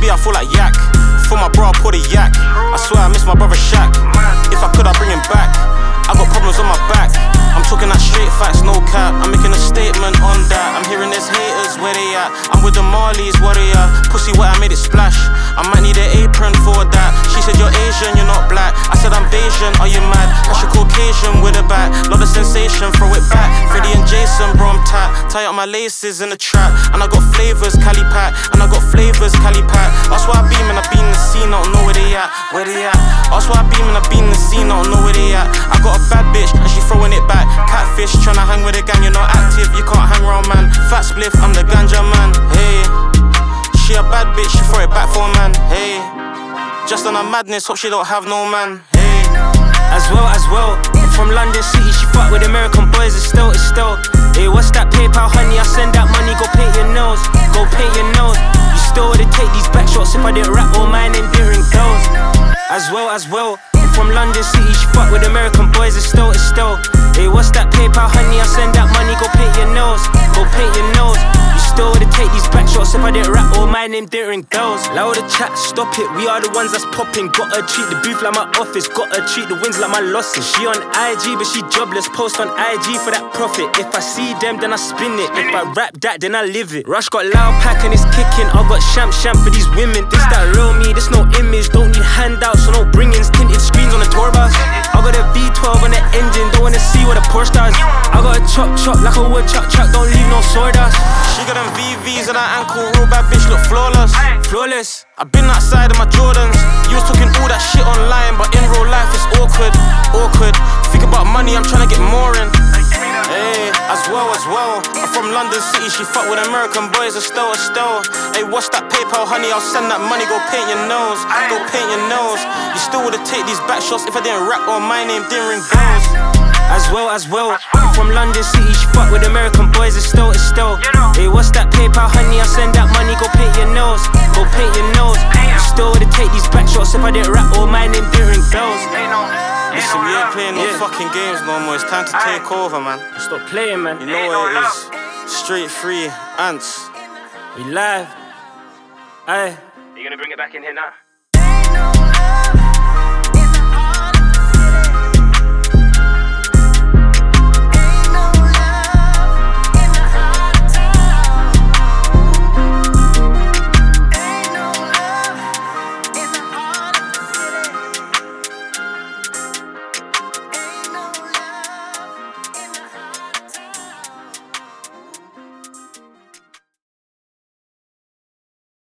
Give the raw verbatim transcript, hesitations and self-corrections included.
B, I feel like yak. For my bro, I pour the yak. I swear I miss my brother Shaq. If I could, I'd bring him back. I got problems on my back. I'm talking that straight facts, no cap. I'm making a statement on that. I'm hearing there's haters, where they at? I'm with the Marleys, what they at? Pussy wet, I made it splash. I might need an apron for that. She said you're Asian, you're not black. I said I'm Bayesian, are you mad? That's your Caucasian with a bat. Love the sensation, throw it back. Freddie and Jason, bro, I'm tat. Tie up my laces in the trap. And I got flavors, Cali Pat. And I got flavors, Cali Pat. That's why I beam and I be in the scene, I don't know where they at. Where they at? That's why I beam and I be in the scene, I don't know where they at. I got a bad bitch and she throwing it back. Catfish, tryna hang with a gang, you're not active. You can't hang around, man. Fat spliff, I'm the ganja man. Hey, she a bad bitch, she throw it back for a man. Hey, just on a madness, hope she don't have no man. Hey, as well, as well. From London City, she fuck with American boys, it's still, it's still. Hey, what's that PayPal, honey? I send that money, go paint your nose, go paint your nose. You still would've take these back shots if I didn't rap all mine endearing girls. As well, as well. From London City, she fuck with American boys, it's still, it's still. Hey, what's that PayPal, honey? I send that money, go paint your nose, go paint your nose. You still would've take these back shots if I didn't rap all my name, daring girls. Loud the chat, stop it, we are the ones that's popping. Gotta treat the booth like my office, gotta treat the wins like my losses. She on I G, but she jobless, post on I G for that profit. If I see them, then I spin it. If I rap that, then I live it. Rush got loud pack and it's kicking. I got sham sham for these women. This that real me, this no image. Don't need handouts, so no bringings. Tinted screens on the tour bus. I got a V twelve on the engine, don't wanna see what the Porsche does. I got a chop chop like a wood chop chop, don't leave no sawdust. she got them V Vs and her ankle, real bad bitch look flawless. Flawless. I've been outside of my Jordans. You was talking all that shit online, but in real life it's awkward, awkward. Think about money, I'm trying to get more in. Hey, as well, as well. I'm from London City, she fuck with American boys, Estelle, Estelle. Hey, what's that PayPal, honey? I'll send that money, go paint your nose, go paint your nose. You still would've take these back shots if I didn't rap on my name, didn't ring bells. As well, as well. From London City, she fuck with American boys, it's still, it's still. Hey, what's that PayPal, honey? I send that money, go paint your nose, go paint your nose. You still would've take these back shots if I didn't rap all my name, didn't ring bells. Listen, we ain't playing no Yeah. fucking games no more. It's time to take over, man. Stop playing, man. You know what it is. Straight free, ants. We live. Aye. Are you gonna bring it back in here now?